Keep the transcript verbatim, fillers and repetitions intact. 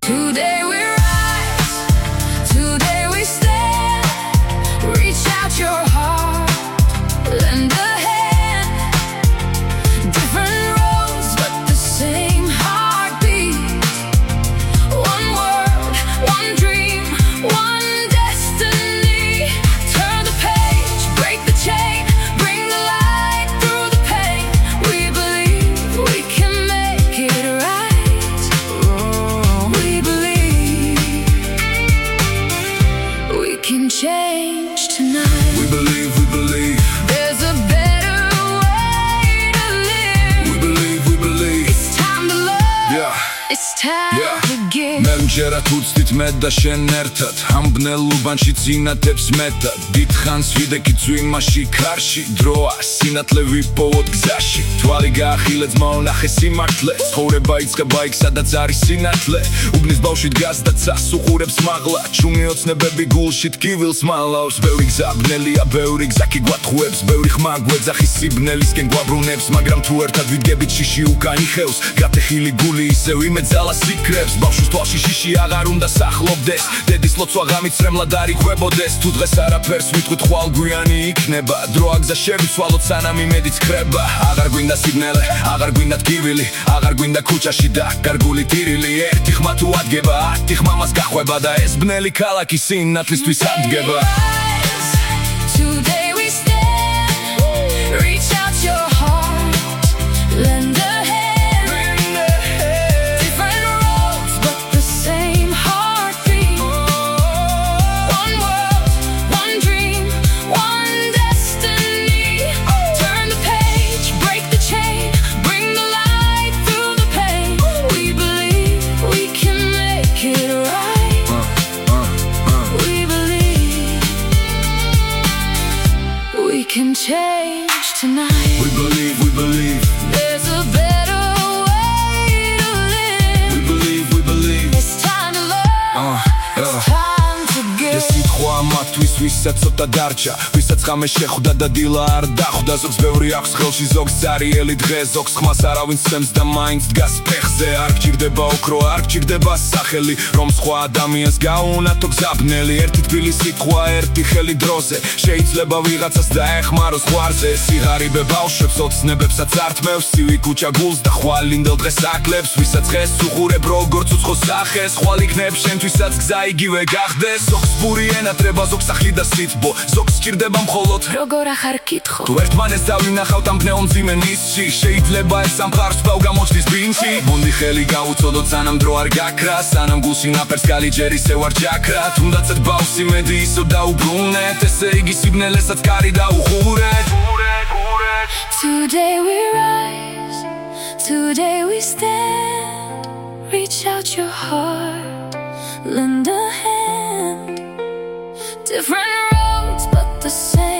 Today we rise, today we stand. Reach out your heart, lend a hand. Different roads, but the same heartbeat. One world, one dream, one destiny. Turn the page, break the chain, bring the light through the pain. We believe we can make it right. We believe we can change tonight. We believe, we believe There's a better way to live. We believe, we believe It's time to love. Yeah. It's time Yeah. to give. მე მჯერა თუ ვცდით მე და შენ ერთად ამ ბნელუბანში წინათებს მეტად დიდხანს ვიდექი წვიმაში ქარში დროა სინათლე ვიპოვოთ გზაში თვალი გაახილე ძმაო ნახე სიმართლე ცხოვრება იწყება იქ სადაც არის სინათლე უბნის ბავშვი დგას და ცას უყურებს მაღლა ჩუმი ოცნებები გულში ტკივილს მალავს ბევრი გზა ბნელია ბევრი გზა კი გვატყუებს ბევრი ხმა გვეძახის სიბნელისკენ გვაბრუნებს მაგრამ თუ ერთად ვიდგებით შიში უკან იხევს გატეხილი გული ისევ იმეძალას იქრებს ბავშვის თვალში შიში აღარ უნდა სახლობდეს დედის ლოცვა გამიცრემლად არ იხვებოდეს თუ დღეს არაფერს ვიტყვით ხვალ გვიანი იქნება დრო აგზა შევიცვალოთ სანამ იმედიც ხრება აღარ გვინდა სიბნელე აღარ გვინდა ტკივილი აღარ გვინდა ქუჩაში და გარგული ტირილი ერთი ხმა თუ ადგება ათი ხმა მას გახვება და ეს ბნელი ქალაქი სინათლისთვის ადგება Today we stand. Reach out your heart, lend a hand. Different roads, but the same heartbeat. One world, one dream, one destiny. Turn the page, break the chain, bring the light through the pain. We believe we can make it right. We believe we can change tonight. We believe, we believe There's a better way to live. We believe, we believe It's time to love. Uh, It's uh. time to give. ეს სიტყვა მათთვის ვისაც ცოტა დარჩა ვისაც ხამე შეხვდა და დილა არ დახვდა ზოგს ბევრი აქვს ხელში ზოგს ზარიელი დღე ზოგს ხმას არავინ სცემს და მაინც დგას ფეხზე არ გჭირდება ოქრო არ გჭირდება სახელი რომ სხვა ადამიანს გაუნათო გზაბნელი ერთი თბილი სიტყვა ერთი ხელი დროზე შეიძლება ვიღაცას დაეხმაროს ხვარზე სიღარიბე ბავშვებს ოცნებებსაც ართმევს ცივი ქუჩა გულს და ხვალინდელ დღეს აკლებს ვისაც დღეს უყურებ როგორც უცხო სახეს ხვალ იქნებ შენთვისაც გზა იგივე გახდეს ზოგს ბური ენატრება ზოგს სახლი და სიტბო ზოგს სჭირდება მხოლოდ როგორ ახარ კითხო თუ ერთმანეს დავინახავთ ამ ბნეულ მძიმე ნისში შეიძლება ეს სამყაროს ბავ გამოჩნდეს ბინში მონდი ხელი გავუწოდოთ სანამ დრო არ გაქრა სანამ გულში ნაფერს გალიჯერ ისევ არ ჯაქრა თუნდაცად ბავშვს იმედი ისევ დაუბრუნეთ ესე იგი სიბნელესაც კარი დაუხურეთ Today we rise, today we stand. Reach out your heart, lend a hand. Different roads, but the same